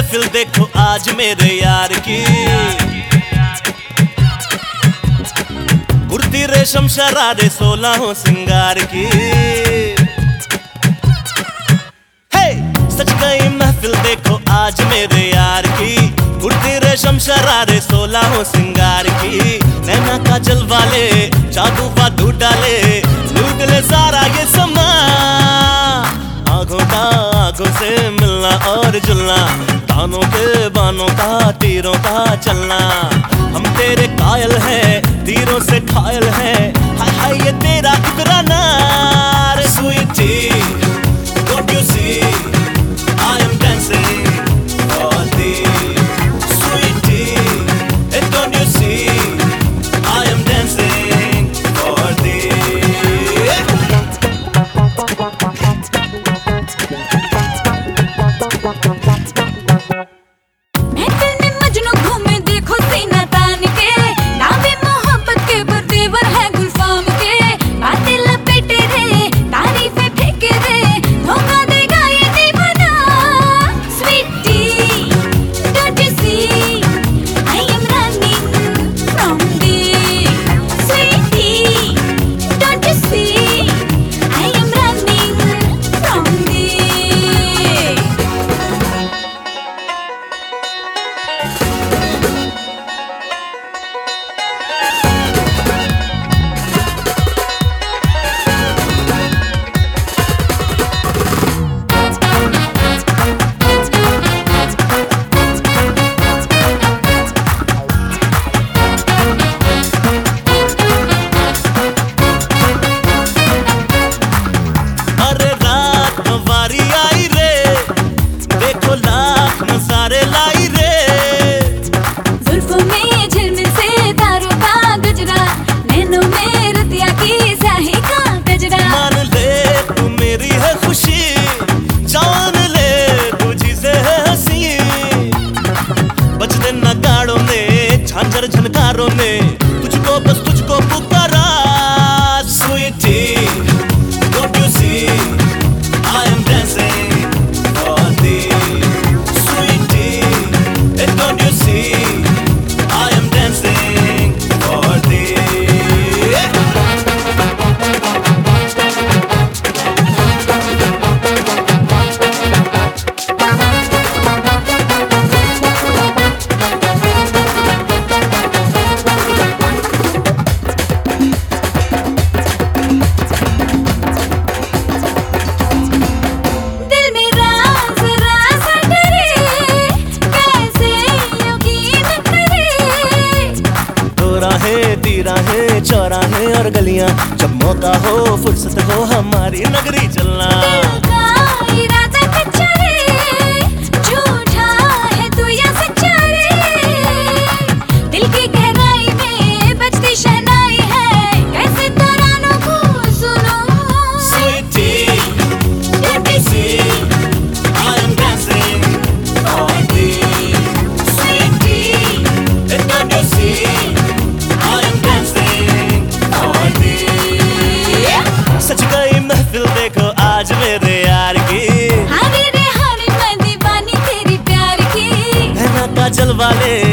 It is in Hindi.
महफिल देखो आज मेरे यार की। कुर्ती रेशम शरारे 16 सिंगार की। हे सच गई महफिल देखो आज मेरे यार की। कुर्ती रेशम शरारे 16 सिंगार की। नैना काजल वाले जादू वादू डाले लूट ले सारा ये समा। आंखों से मिलना और जुलना, तानों के बानों का तीरों का चलना। हम तेरे कायल हैं तीरों से घायल हैं। हाय हाय ये तेरा इकराना। Sweetie, don't you see I am dancing for thee. Sweetie, don't you see I am dancing for thee. झनकारों ने तुझको बस तुझको पुकारा। Sweetie, don't you see I am dancing for thee. Sweetie, don't you see I am dancing for thee. राहें चौराहे और गलियां, जब मौका हो फुर्सत हो हमारी नगरी चलना। दिल का इरादा कच्चा रे, झूठा है तू या सच्चा रे। दिल की गहराई में बजती शहनाई है, कैसे तरानों को सुनो। Sweetie, don't you see I am dancing for thee. Sweetie, don't you see सच गई महफिल देखो आज मेरे यार की। हारी रे हारी मैं दीवानी तेरी प्यार की। नैना काजल वाले